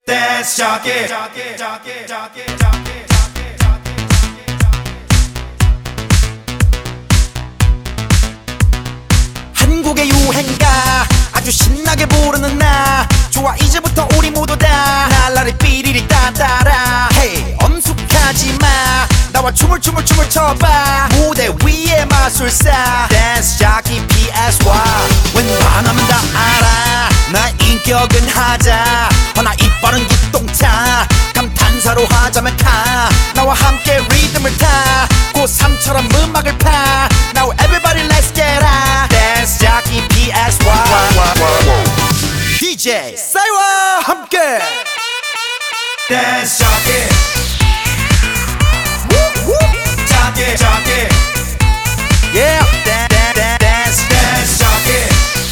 댄스 자켓 한국의 유행가 아주 신나게 부르는 나 좋아 이제부터 우리 모두 다 날라리 삐리리 따따라 헤이 엄숙하지마 나와 춤을 춰봐 무대 위에 마술사 댄스 자키 PSY 웬만하면 다 알아 나 인격은 하자 허나 이빨은 기똥차 감탄사로 하자면 카 나와 함께 리듬을 타 고3처럼 음악을 파 Now everybody let's get up 댄스 자키 PSY DJ 싸이와 함께 댄스 자켓 Yeah dance 자켓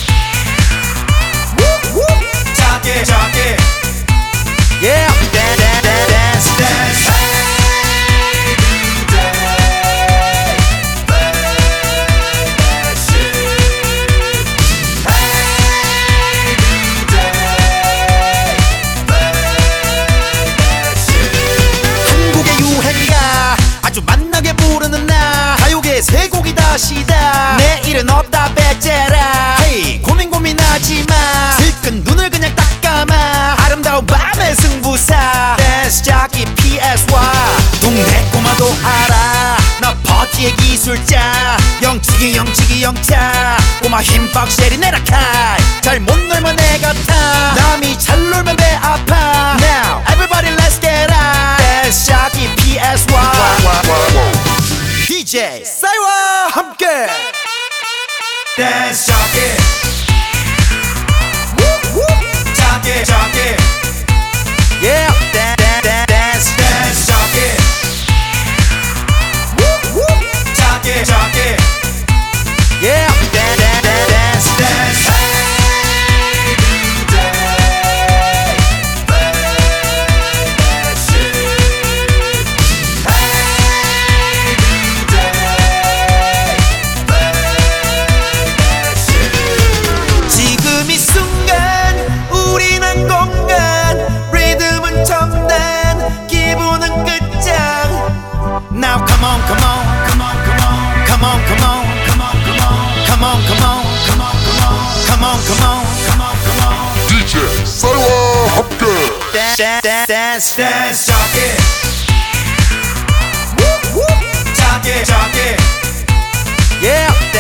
Yeah dance 한국의 유행가 아주 만나게 부르는 나 가요계 세 곡이 다시다 내일은 없다 배째라 헤이 고민하지마 슬픈 눈을 그냥 딱 감아 아름다운 밤의 승부사 댄스 자키 PSY 동네 꼬마도 알아 나 파티의 기술자 영치기 영차 꼬마 힘박 쉐리 내라 카이 잘 못 놀면 내가 타 남이 잘 놀면 배 아파 Now everybody let's get up 댄스 자키 PSY DJ 싸이와 함께 댄스 자켓 Yeah dance 자켓 Yeah dance 지금 이 순간 우린 한 공간 리듬은 첨단 기분은 끝장 Now come on DJ 싸이와 함께 dance 댄스 자켓 Yeah